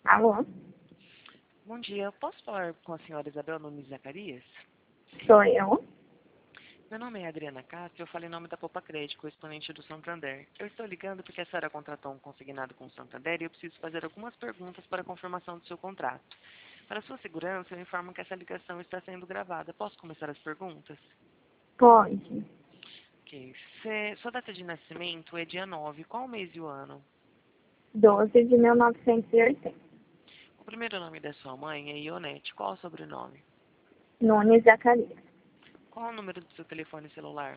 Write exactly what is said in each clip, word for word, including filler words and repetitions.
Alô? Bom dia, eu posso falar com a senhora Isabel Nunes Zacarias? Sou eu? Meu nome é Adriana Castro, eu falo em nome da Popa Crédito, exponente do Santander. Eu estou ligando porque a senhora contratou um consignado com o Santander e eu preciso fazer algumas perguntas para a confirmação do seu contrato. Para sua segurança, eu informo que essa ligação está sendo gravada. Posso começar as perguntas? Pode. Ok. Cê- sua data de nascimento é dia nove. Qual o mês e o ano? doze de mil novecentos e oitenta. O primeiro nome da sua mãe é Ionete. Qual o sobrenome? Nunes Zacarias. Qual o número do seu telefone celular?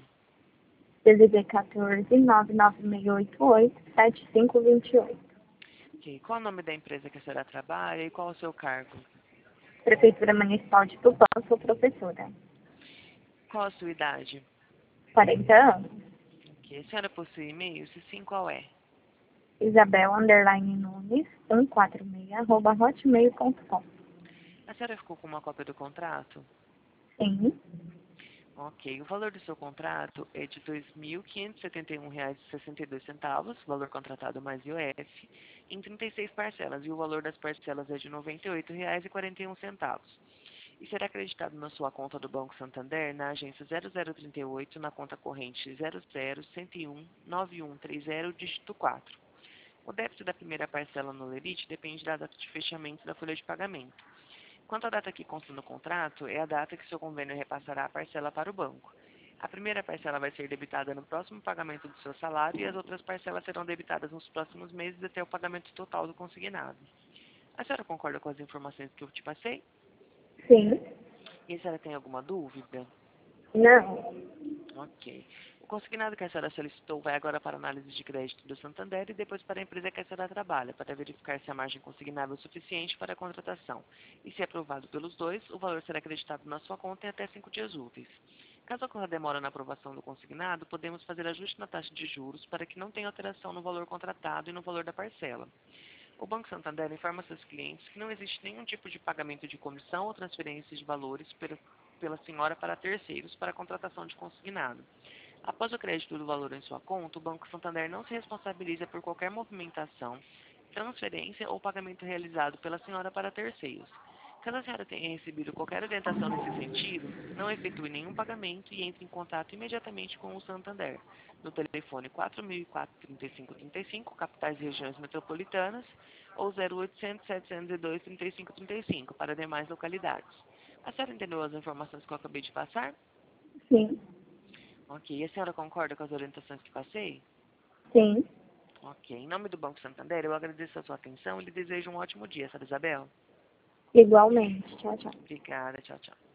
D D D quatorze, nove nove seis oito oito, sete cinco dois oito. Ok. Qual o nome da empresa que a senhora trabalha e qual o seu cargo? Prefeitura Municipal de Tupã, sou professora. Qual a sua idade? quarenta anos. Ok. A senhora possui e-mail? Se sim, qual é? Isabel, underline Nunes, cento e quarenta e seis, arroba hotmail ponto com. A senhora ficou com uma cópia do contrato? Sim. Ok. O valor do seu contrato é de dois mil quinhentos e setenta e um reais e sessenta e dois centavos, valor contratado mais I O F, em trinta e seis parcelas, e o valor das parcelas é de noventa e oito reais e quarenta e um centavos. E será acreditado na sua conta do Banco Santander, na agência zero zero trinta e oito, na conta corrente zero zero cento e um nove um três zero, dígito quatro. O débito da primeira parcela no Lerite depende da data de fechamento da folha de pagamento. Quanto à data que consta no contrato, é a data que seu convênio repassará a parcela para o banco. A primeira parcela vai ser debitada no próximo pagamento do seu salário e as outras parcelas serão debitadas nos próximos meses até o pagamento total do consignado. A senhora concorda com as informações que eu te passei? Sim. E a senhora tem alguma dúvida? Não. Ok. O consignado que a senhora solicitou vai agora para a análise de crédito do Santander e depois para a empresa que a senhora trabalha, para verificar se a margem consignável é suficiente para a contratação. E se aprovado pelos dois, o valor será acreditado na sua conta em até cinco dias úteis. Caso ocorra demora na aprovação do consignado, podemos fazer ajuste na taxa de juros para que não tenha alteração no valor contratado e no valor da parcela. O Banco Santander informa seus clientes que não existe nenhum tipo de pagamento de comissão ou transferência de valores pela, pela senhora para terceiros para a contratação de consignado. Após o crédito do valor em sua conta, o Banco Santander não se responsabiliza por qualquer movimentação, transferência ou pagamento realizado pela senhora para terceiros. Caso a senhora tenha recebido qualquer orientação nesse sentido, não efetue nenhum pagamento e entre em contato imediatamente com o Santander, no telefone quatro mil e quatro, trinta e cinco trinta e cinco, capitais e regiões metropolitanas, ou zero oitocentos, setecentos e dois, trinta e cinco trinta e cinco, para demais localidades. A senhora entendeu as informações que eu acabei de passar? Sim. Ok. E a senhora concorda com as orientações que passei? Sim. Ok. Em nome do Banco Santander, eu agradeço a sua atenção e lhe desejo um ótimo dia, Sra. Isabel. Igualmente. Tchau, tchau. Obrigada. Tchau, tchau.